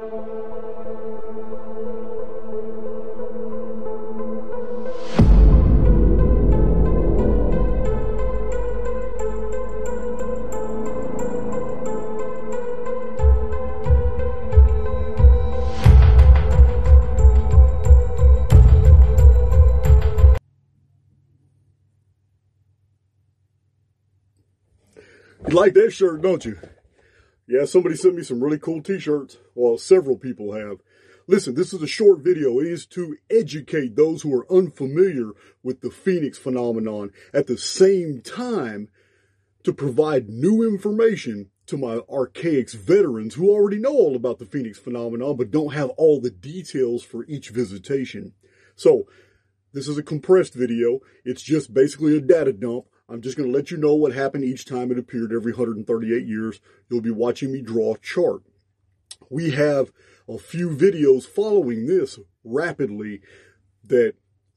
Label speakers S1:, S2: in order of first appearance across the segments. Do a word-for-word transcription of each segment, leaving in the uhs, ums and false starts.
S1: You like that shirt, don't you? Yeah, somebody sent me some really cool t-shirts. Well, several people have. Listen, this is a short video. It is to educate those who are unfamiliar with the Phoenix phenomenon. At the same time, to provide new information to my Archaics veterans who already know all about the Phoenix phenomenon, but don't have all the details for each visitation. So, this is a compressed video. It's just basically a data dump. I'm just going to let you know what happened each time it appeared every one hundred thirty-eight years. You'll be watching me draw a chart. We have a few videos following this rapidly that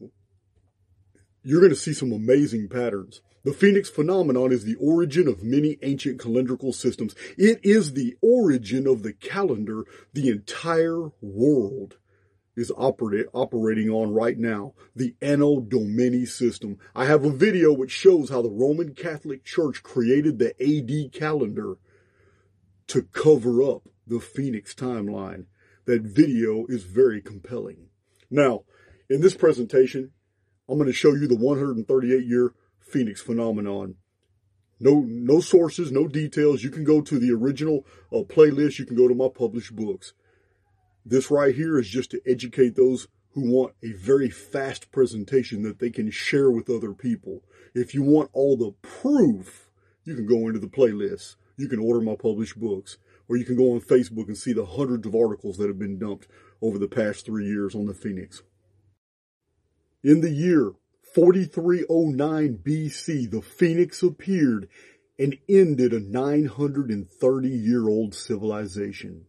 S1: you're going to see some amazing patterns. The Phoenix phenomenon is the origin of many ancient calendrical systems. It is the origin of the calendar the entire world is operate, operating on right now, the Anno Domini system. I have a video which shows how the Roman Catholic Church created the A D calendar to cover up the Phoenix timeline. That video is very compelling. Now, in this presentation, I'm going to show you the one hundred thirty-eight year Phoenix phenomenon. No, no sources, no details. You can go to the original uh, playlist. You can go to my published books. This right here is just to educate those who want a very fast presentation that they can share with other people. If you want all the proof, you can go into the playlist. You can order my published books. Or you can go on Facebook and see the hundreds of articles that have been dumped over the past three years on the Phoenix. In the year forty-three oh nine B C, the Phoenix appeared and ended a nine hundred thirty year old civilization.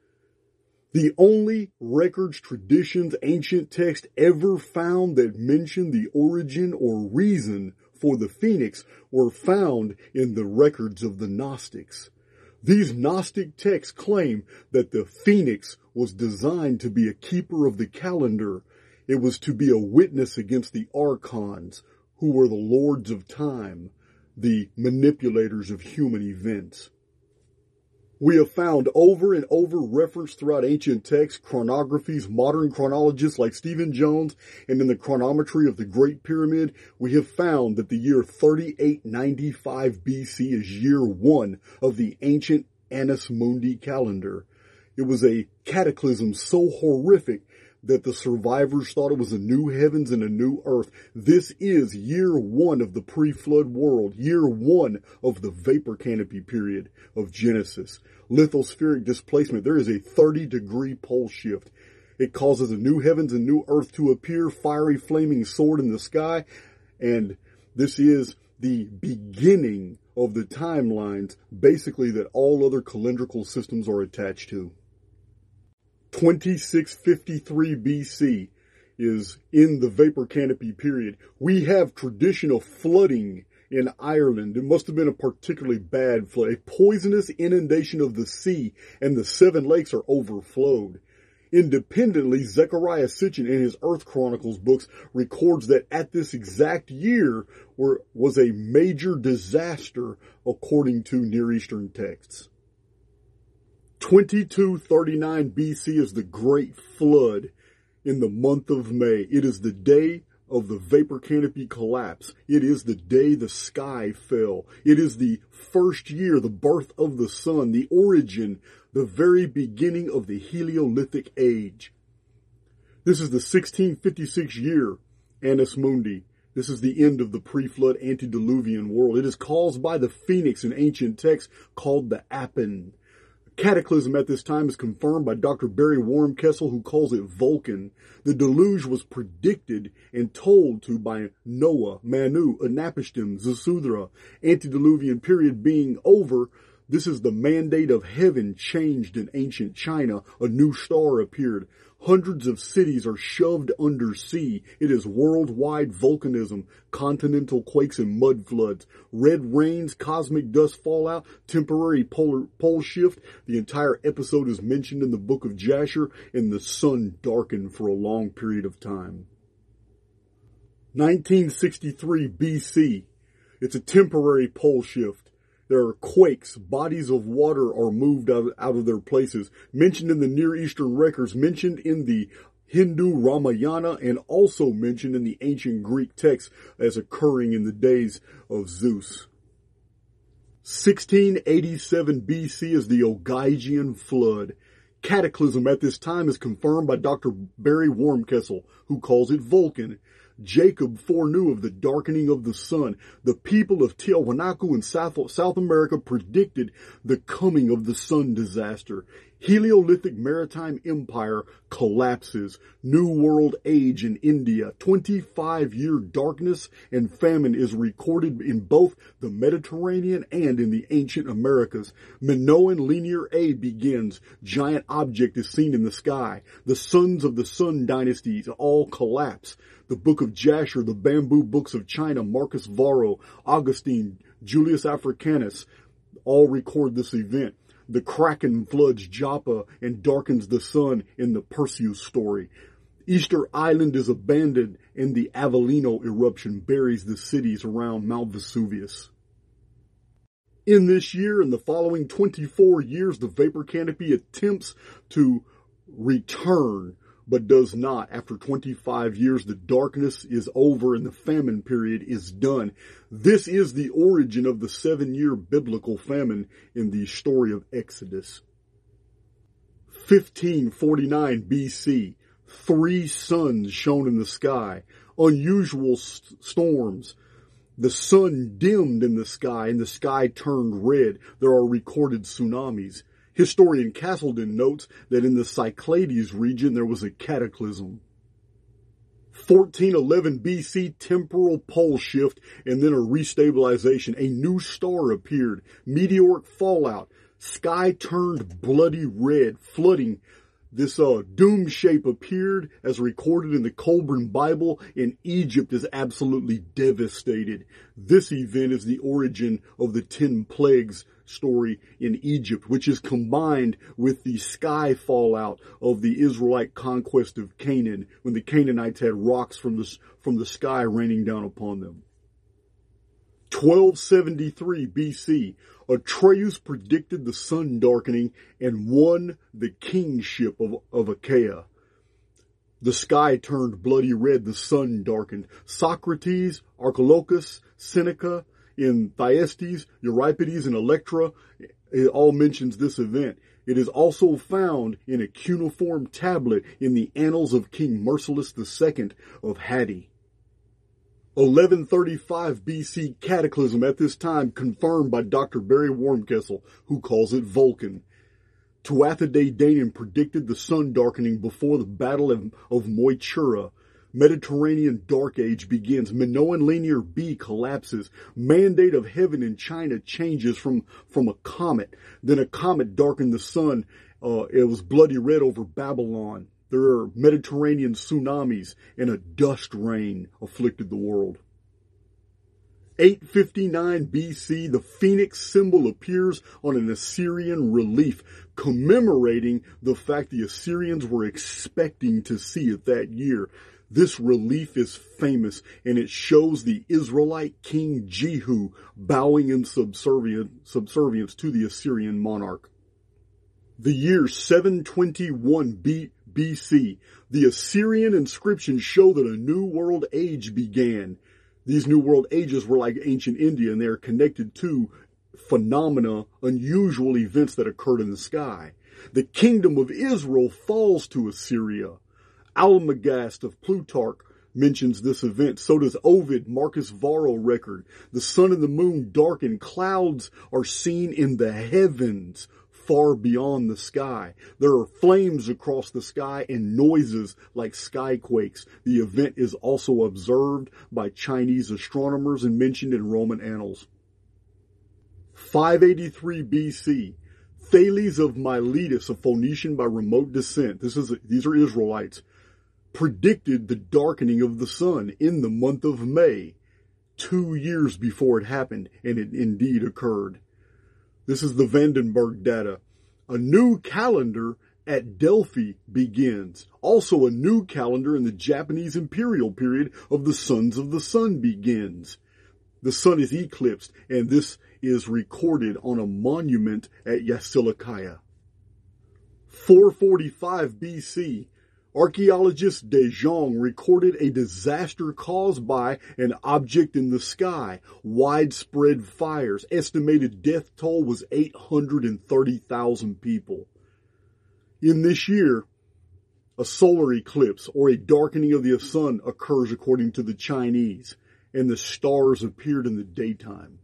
S1: The only records, traditions, ancient texts ever found that mention the origin or reason for the Phoenix were found in the records of the Gnostics. These Gnostic texts claim that the Phoenix was designed to be a keeper of the calendar. It was to be a witness against the Archons, who were the lords of time, the manipulators of human events. We have found over and over reference throughout ancient texts, chronographies, modern chronologists like Stephen Jones, and in the chronometry of the Great Pyramid, we have found that the year thirty-eight ninety-five B C is year one of the ancient Annus Mundi calendar. It was a cataclysm so horrific that the survivors thought it was a new heavens and a new earth. This is year one of the pre-flood world, year one of the vapor canopy period of Genesis. Lithospheric displacement. There is a thirty degree pole shift. It causes a new heavens and new earth to appear, fiery flaming sword in the sky, and this is the beginning of the timelines, basically, that all other calendrical systems are attached to. twenty-six fifty-three B C is in the vapor canopy period. We have tradition of flooding in Ireland. It must have been a particularly bad flood, a poisonous inundation of the sea, and the seven lakes are overflowed. Independently, Zechariah Sitchin in his Earth Chronicles books records that at this exact year were, was a major disaster according to Near Eastern texts. twenty-two thirty-nine B C is the Great Flood in the month of May. It is the day of the vapor canopy collapse. It is the day the sky fell. It is the first year, the birth of the sun, the origin, the very beginning of the Heliolithic age. This is the sixteen fifty-six year Annus Mundi. This is the end of the pre-flood antediluvian world. It is caused by the Phoenix in ancient texts called the Apen. Cataclysm at this time is confirmed by Doctor Barry Wormkessel, who calls it Vulcan. The deluge was predicted and told to by Noah, Manu, Anapishtim, Zasudra. Antediluvian period being over, This is the mandate of heaven changed in ancient China. A new star appeared. Hundreds of cities are shoved under sea. It is worldwide volcanism, continental quakes and mud floods, red rains, cosmic dust fallout, temporary polar pole shift. The entire episode is mentioned in the book of Jasher, and the sun darkened for a long period of time. nineteen sixty-three B C. It's a temporary pole shift. There are quakes. Bodies of water are moved out, out of their places. Mentioned in the Near Eastern records, mentioned in the Hindu Ramayana, and also mentioned in the ancient Greek texts as occurring in the days of Zeus. sixteen eighty-seven B C is the Ogygian flood. Cataclysm at this time is confirmed by Doctor Barry Wormkessel, who calls it Vulcan. Jacob foreknew of the darkening of the sun. The people of Tiahuanaco in South, South America predicted the coming of the sun disaster. Heliolithic maritime empire collapses. New world age in India. twenty-five year darkness and famine is recorded in both the Mediterranean and in the ancient Americas. Minoan linear age begins. Giant object is seen in the sky. The sons of the Sun dynasties all collapse. The Book of Jasher, the Bamboo Books of China, Marcus Varro, Augustine, Julius Africanus, all record this event. The Kraken floods Joppa and darkens the sun in the Perseus story. Easter Island is abandoned and the Avellino eruption buries the cities around Mount Vesuvius. In this year and the following twenty-four years, the vapor canopy attempts to return, but does not. After twenty-five years, the darkness is over and the famine period is done. This is the origin of the seven-year biblical famine in the story of Exodus. fifteen forty-nine B C, three suns shone in the sky, unusual st- storms. The sun dimmed in the sky and the sky turned red. There are recorded tsunamis. Historian Castleton notes that in the Cyclades region there was a cataclysm. fourteen eleven B C, temporal pole shift and then a restabilization. A new star appeared. Meteoric fallout. Sky turned bloody red. Flooding. This uh, doom shape appeared as recorded in the Colburn Bible, and Egypt is absolutely devastated. This event is the origin of the ten plagues story in Egypt, which is combined with the sky fallout of the Israelite conquest of Canaan, when the Canaanites had rocks from the, from the sky raining down upon them. twelve seventy-three B C, Atreus predicted the sun darkening and won the kingship of, of Achaia. The sky turned bloody red, the sun darkened. Socrates, Archilochus, Seneca, in Thyestes, Euripides, and Electra, it all mentions this event. It is also found in a cuneiform tablet in the Annals of King Merciless the Second of Hatti. eleven thirty-five B C cataclysm at this time confirmed by Doctor Barry Wormkessel, who calls it Vulcan. Tuatha Danann predicted the sun darkening before the Battle of, of Moytura. Mediterranean Dark Age begins. Minoan Linear B collapses. Mandate of heaven in China changes from, from a comet. Then a comet darkened the sun. Uh, it was bloody red over Babylon. There are Mediterranean tsunamis and a dust rain afflicted the world. eight fifty-nine B C, the phoenix symbol appears on an Assyrian relief, commemorating the fact the Assyrians were expecting to see it that year. This relief is famous, and it shows the Israelite king Jehu bowing in subservience to the Assyrian monarch. The year seven twenty-one B C, the Assyrian inscriptions show that a new world age began. These new world ages were like ancient India, and they are connected to phenomena, unusual events that occurred in the sky. The kingdom of Israel falls to Assyria. Almagest of Plutarch mentions this event. So does Ovid, Marcus Varro record. The sun and the moon darken. Clouds are seen in the heavens far beyond the sky. There are flames across the sky and noises like skyquakes. The event is also observed by Chinese astronomers and mentioned in Roman annals. five eighty-three B C, Thales of Miletus, a Phoenician by remote descent, this is these are Israelites, predicted the darkening of the sun in the month of May, two years before it happened, and it indeed occurred. This is the Vandenberg data. A new calendar at Delphi begins. Also, a new calendar in the Japanese imperial period of the sons of the sun begins. The sun is eclipsed, and this is recorded on a monument at Yassilikaya. four forty-five B C, archaeologist De Jong recorded a disaster caused by an object in the sky, widespread fires. Estimated death toll was eight hundred thirty thousand people. In this year, a solar eclipse or a darkening of the sun occurs according to the Chinese, and the stars appeared in the daytime.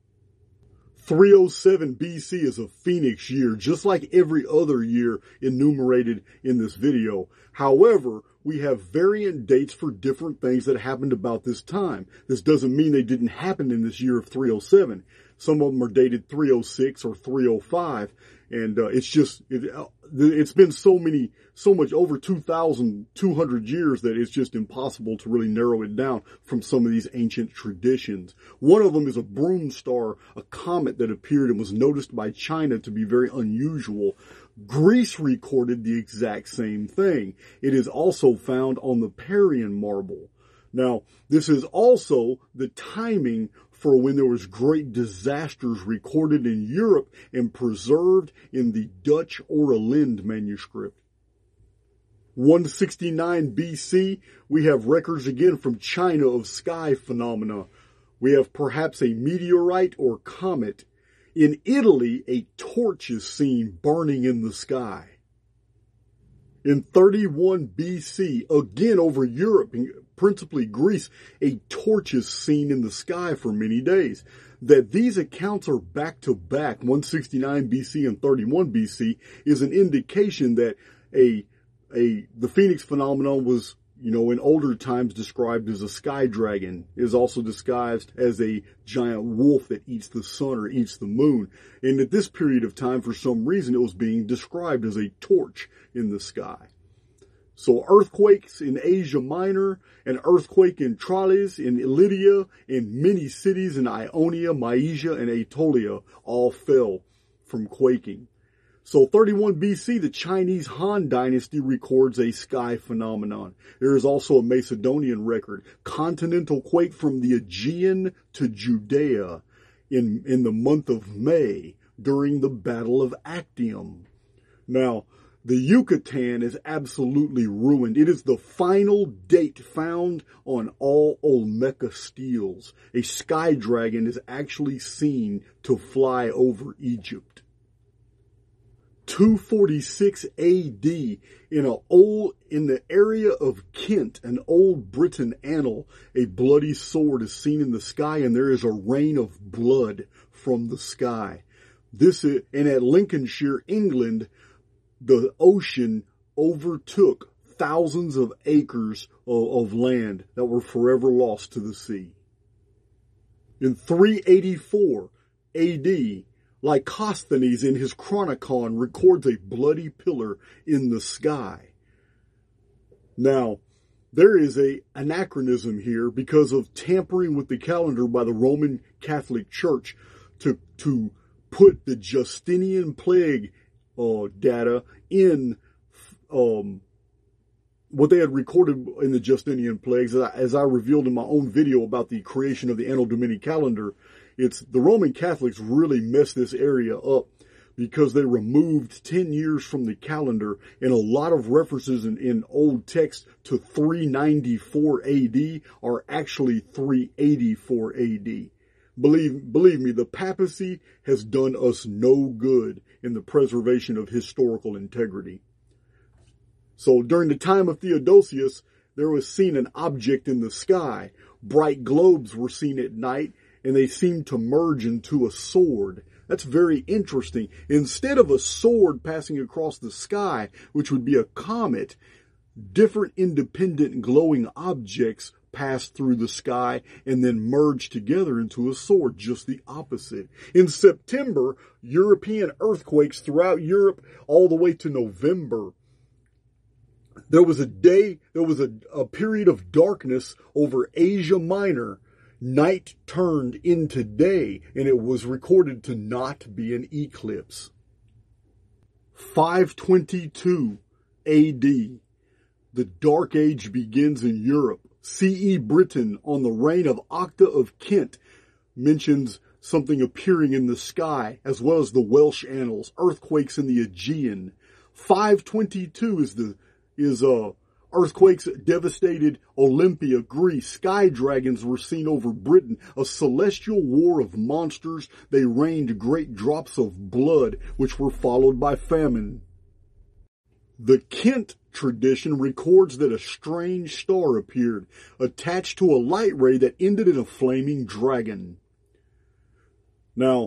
S1: three oh seven B C is a phoenix year, just like every other year enumerated in this video. However, we have variant dates for different things that happened about this time. This doesn't mean they didn't happen in this year of three oh seven. Some of them are dated three oh six or three oh five. And uh, it's just, it, uh, it's been so many, so much, over two thousand two hundred years that it's just impossible to really narrow it down from some of these ancient traditions. One of them is a broom star, a comet that appeared and was noticed by China to be very unusual. Greece recorded the exact same thing. It is also found on the Parian marble. Now, this is also the timing for when there was great disasters recorded in Europe and preserved in the Dutch Oralind manuscript. one sixty-nine B C, we have records again from China of sky phenomena. We have perhaps a meteorite or comet. In Italy, a torch is seen burning in the sky. In thirty-one B C, again over Europe, principally Greece, a torch is seen in the sky for many days. That these accounts are back to back, one sixty-nine B C and thirty-one B C, is an indication that a a the Phoenix phenomenon was, you know, in older times described as a sky dragon. It is also disguised as a giant wolf that eats the sun or eats the moon. And at this period of time, for some reason, it was being described as a torch in the sky. So earthquakes in Asia Minor, an earthquake in Tralles, in Lydia, in many cities in Ionia, Mysia, and Aetolia all fell from quaking. So thirty-one B C, the Chinese Han Dynasty records a sky phenomenon. There is also a Macedonian record, continental quake from the Aegean to Judea in, in the month of May during the Battle of Actium. Now, the Yucatan is absolutely ruined. It is the final date found on all Olmeca steels. A sky dragon is actually seen to fly over Egypt. two forty-six A D, in a old, in the area of Kent, an old Briton annal, a bloody sword is seen in the sky, and there is a rain of blood from the sky. This is, and at Lincolnshire, England, the ocean overtook thousands of acres of, of land that were forever lost to the sea. In three eighty-four A D, Lycosthenes in his Chronicon records a bloody pillar in the sky. Now, there is a anachronism here because of tampering with the calendar by the Roman Catholic Church to, to put the Justinian plague uh, data in um, what they had recorded in the Justinian plagues. As I, as I revealed in my own video about the creation of the Anno Domini calendar, it's the Roman Catholics really messed this area up because they removed ten years from the calendar, and a lot of references in, in old text to three ninety-four A D are actually three eighty-four A D. Believe, believe me, the papacy has done us no good in the preservation of historical integrity. So during the time of Theodosius, there was seen an object in the sky. Bright globes were seen at night, and they seemed to merge into a sword. That's very interesting. Instead of a sword passing across the sky, which would be a comet, different independent glowing objects passed through the sky and then merged together into a sword, just the opposite. In September, European earthquakes throughout Europe all the way to November. There was a day, there was a, a period of darkness over Asia Minor. Night turned into day, and it was recorded to not be an eclipse. five twenty-two A D. The Dark Age begins in Europe. C E Britain, on the reign of Octa of Kent, mentions something appearing in the sky, as well as the Welsh annals, earthquakes in the Aegean. five twenty-two is the is uh earthquakes devastated Olympia, Greece. Sky dragons were seen over Britain. A celestial war of monsters. They rained great drops of blood, which were followed by famine. The Kent tradition records that a strange star appeared, attached to a light ray that ended in a flaming dragon. Now,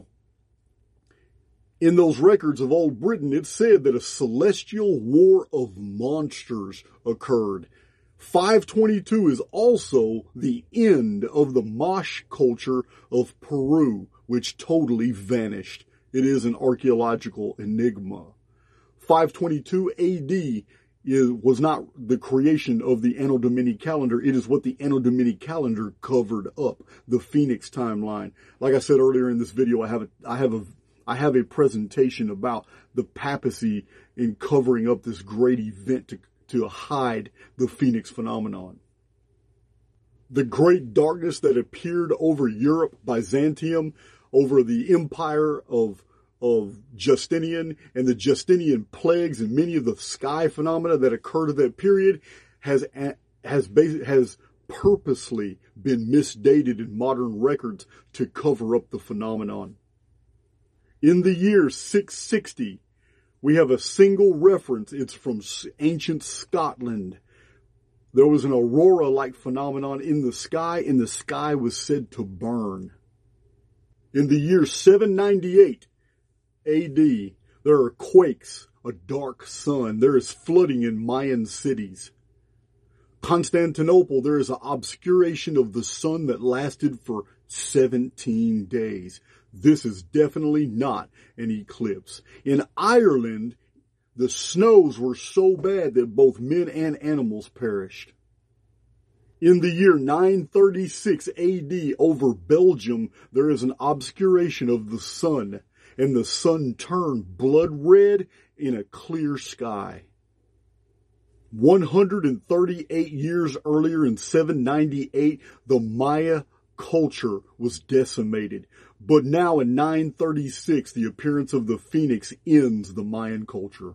S1: in those records of old Britain, it said that a celestial war of monsters occurred. five twenty-two is also the end of the Mosh culture of Peru, which totally vanished. It is an archaeological enigma. five twenty-two A D is, was not the creation of the Anno Domini calendar. It is what the Anno Domini calendar covered up, the Phoenix timeline. Like I said earlier in this video, I have a, I have a I have a presentation about the papacy in covering up this great event to, to hide the Phoenix phenomenon. The great darkness that appeared over Europe, Byzantium, over the empire of, of Justinian, and the Justinian plagues and many of the sky phenomena that occurred at that period has, has, has purposely been misdated in modern records to cover up the phenomenon. In the year six sixty, we have a single reference. It's from ancient Scotland. There was an aurora-like phenomenon in the sky, and the sky was said to burn. In the year seven ninety-eight A D, there are quakes, a dark sun. There is flooding in Mayan cities. Constantinople, there is an obscuration of the sun that lasted for seventeen days. This is definitely not an eclipse. In Ireland, the snows were so bad that both men and animals perished. In the year nine thirty-six A D, over Belgium, there is an obscuration of the sun, and the sun turned blood red in a clear sky. one hundred thirty-eight years earlier, in seven ninety-eight, the Maya culture was decimated. But now in nine thirty-six, the appearance of the Phoenix ends the Mayan culture.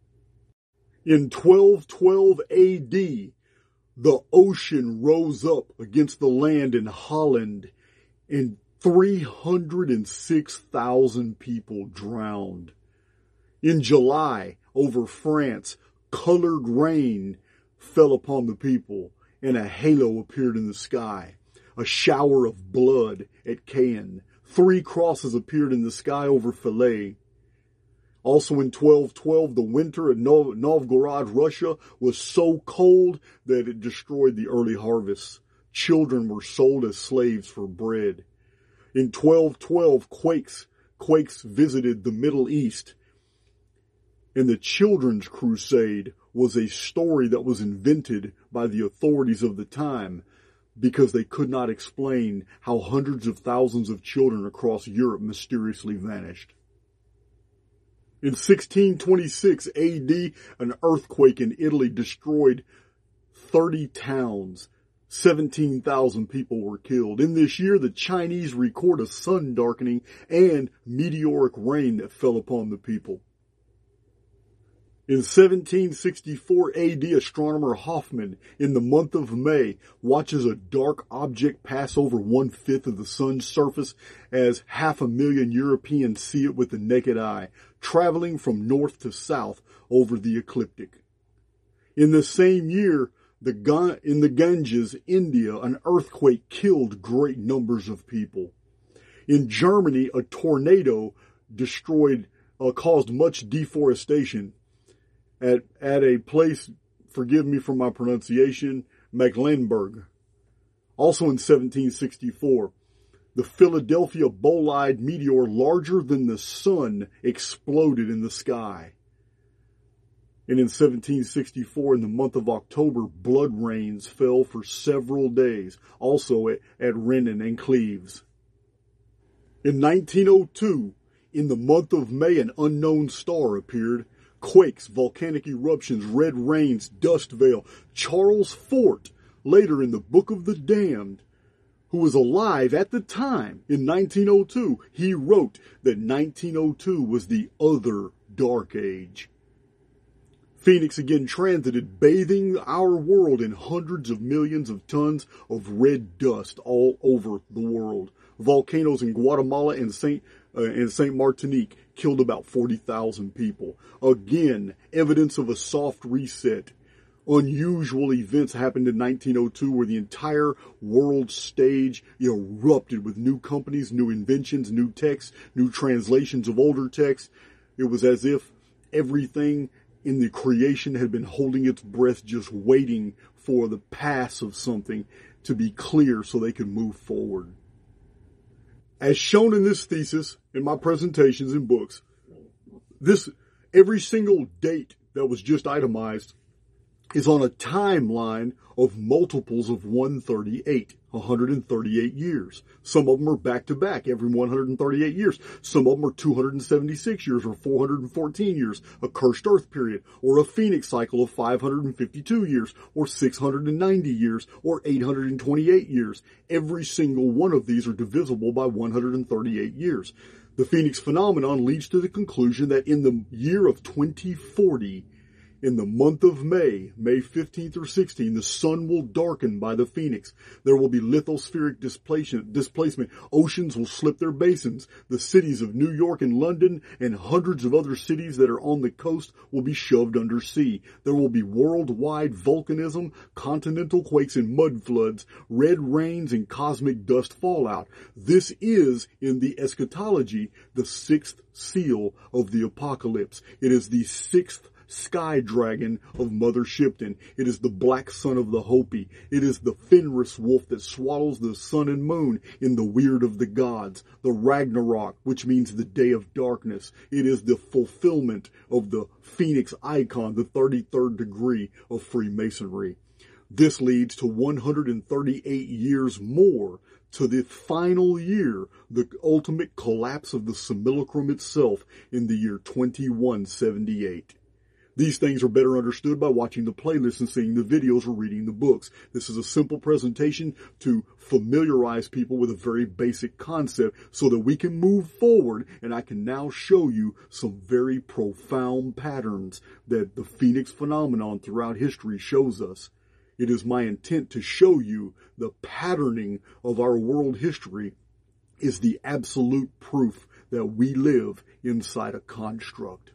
S1: In twelve twelve A D, the ocean rose up against the land in Holland, and three hundred six thousand people drowned. In July, over France, colored rain fell upon the people, and a halo appeared in the sky. A shower of blood at Caen. Three crosses appeared in the sky over Philae. Also in twelve twelve, the winter in Novgorod, Russia, was so cold that it destroyed the early harvests. Children were sold as slaves for bread. In twelve twelve, quakes, quakes visited the Middle East. And the Children's Crusade was a story that was invented by the authorities of the time, because they could not explain how hundreds of thousands of children across Europe mysteriously vanished. In sixteen twenty-six A D, an earthquake in Italy destroyed thirty towns. seventeen thousand people were killed. In this year, the Chinese record a sun darkening and meteoric rain that fell upon the people. In seventeen sixty-four A D, astronomer Hoffman, in the month of May, watches a dark object pass over one-fifth of the sun's surface as half a million Europeans see it with the naked eye, traveling from north to south over the ecliptic. In the same year, the in the Ganges, India, an earthquake killed great numbers of people. In Germany, a tornado destroyed, uh, caused much deforestation. At, at a place, forgive me for my pronunciation, Mecklenburg. Also in seventeen sixty-four, the Philadelphia bolide meteor larger than the sun exploded in the sky. And in seventeen sixty-four, in the month of October, blood rains fell for several days, also at, at Renan and Cleves. In nineteen oh two, in the month of May, an unknown star appeared. Quakes, volcanic eruptions, red rains, dust veil. Charles Fort, later in the Book of the Damned, who was alive at the time in nineteen oh two, he wrote that nineteen oh two was the other dark age. Phoenix again transited, bathing our world in hundreds of millions of tons of red dust all over the world. Volcanoes in Guatemala and Saint uh, and Saint Martinique killed about forty thousand people. Again, evidence of a soft reset. Unusual events happened in nineteen oh two where the entire world stage erupted with new companies, new inventions, new texts, new translations of older texts. It was as if everything in the creation had been holding its breath, just waiting for the pass of something to be clear so they could move forward. As shown in this thesis, in my presentations and books, this, every single date that was just itemized is on a timeline of multiples of one hundred thirty-eight, one hundred thirty-eight years. Some of them are back to back every one hundred thirty-eight years. Some of them are two hundred seventy-six years or four hundred fourteen years, a cursed earth period, or a phoenix cycle of five hundred fifty-two years, or six hundred ninety years, or eight hundred twenty-eight years. Every single one of these are divisible by one hundred thirty-eight years. The phoenix phenomenon leads to the conclusion that in the year of twenty forty, in the month of May, May fifteenth or sixteenth, the sun will darken by the phoenix. There will be lithospheric displacement, displacement. Oceans will slip their basins. The cities of New York and London and hundreds of other cities that are on the coast will be shoved under sea. There will be worldwide volcanism, continental quakes and mud floods, red rains and cosmic dust fallout. This is, in the eschatology, the sixth seal of the apocalypse. It is the sixth sky dragon of Mother Shipton. It is the black son of the Hopi. It is the Fenris wolf that swallows the sun and moon in the Weird of the Gods. The Ragnarok, which means the day of darkness. It is the fulfillment of the Phoenix icon, the thirty-third degree of Freemasonry. This leads to one hundred thirty-eight years more to the final year, the ultimate collapse of the simulacrum itself in the year twenty-one seventy-eight. These things are better understood by watching the playlist and seeing the videos or reading the books. This is a simple presentation to familiarize people with a very basic concept so that we can move forward, and I can now show you some very profound patterns that the Phoenix phenomenon throughout history shows us. It is my intent to show you the patterning of our world history is the absolute proof that we live inside a construct.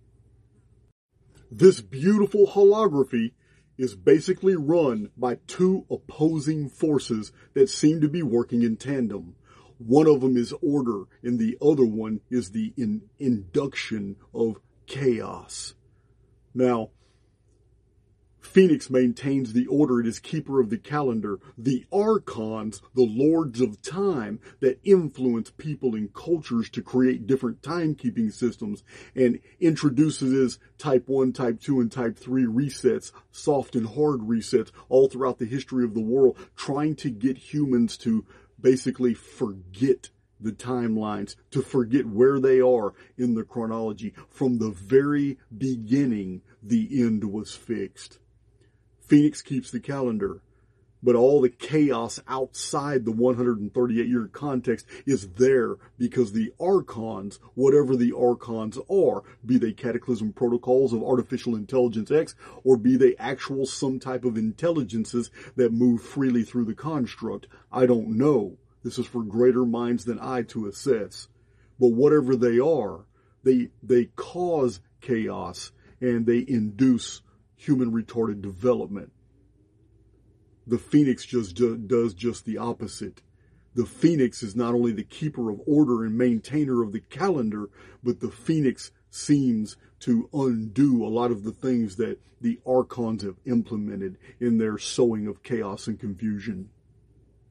S1: This beautiful holography is basically run by two opposing forces that seem to be working in tandem. One of them is order, and the other one is the in induction of chaos. Now, Phoenix maintains the order. It is keeper of the calendar. The archons, the lords of time that influence people and cultures to create different timekeeping systems and introduces type one, type two, and type three resets, soft and hard resets all throughout the history of the world, trying to get humans to basically forget the timelines, to forget where they are in the chronology. From the very beginning, the end was fixed. Phoenix keeps the calendar, but all the chaos outside the one hundred thirty-eight year context is there because the archons, whatever the archons are, be they cataclysm protocols of artificial intelligence X, or be they actual some type of intelligences that move freely through the construct, I don't know. This is for greater minds than I to assess. But whatever they are, they, they cause chaos and they induce human retarded development. The Phoenix just do, does just the opposite. The Phoenix is not only the keeper of order and maintainer of the calendar, but the Phoenix seems to undo a lot of the things that the archons have implemented in their sowing of chaos and confusion.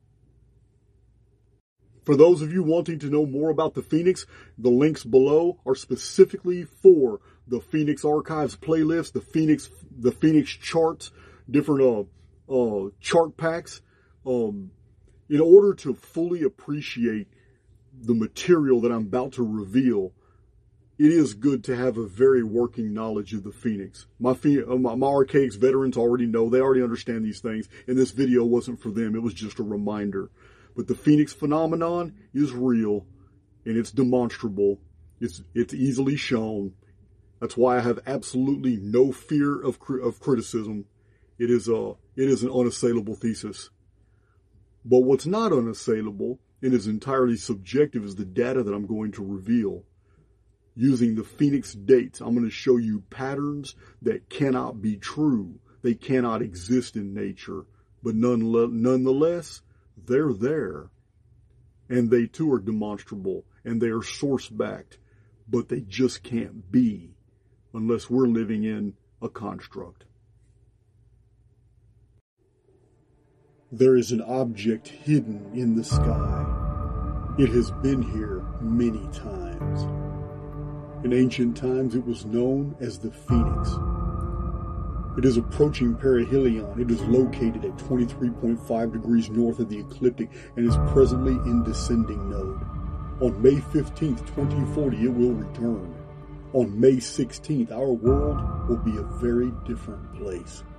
S1: For those of you wanting to know more about the Phoenix, the links below are specifically for the Phoenix Archives playlist, the Phoenix, the Phoenix charts, different uh, uh, chart packs. Um, in order to fully appreciate the material that I'm about to reveal, it is good to have a very working knowledge of the Phoenix. My, my, my Archaics veterans already know, they already understand these things, and this video wasn't for them, it was just a reminder. But the Phoenix phenomenon is real, and it's demonstrable. It's, it's easily shown. That's why I have absolutely no fear of, of criticism. It is, a, it is an unassailable thesis. But what's not unassailable and is entirely subjective is the data that I'm going to reveal. Using the Phoenix dates, I'm going to show you patterns that cannot be true. They cannot exist in nature, but nonetheless, they're there. And they too are demonstrable, and they are source-backed, but they just can't be unless we're living in a construct. There is an object hidden in the sky. It has been here many times. In ancient times, it was known as the Phoenix. It is approaching perihelion. It is located at twenty-three point five degrees north of the ecliptic and is presently in descending node. On May fifteenth, twenty forty, it will return. On May sixteenth, our world will be a very different place.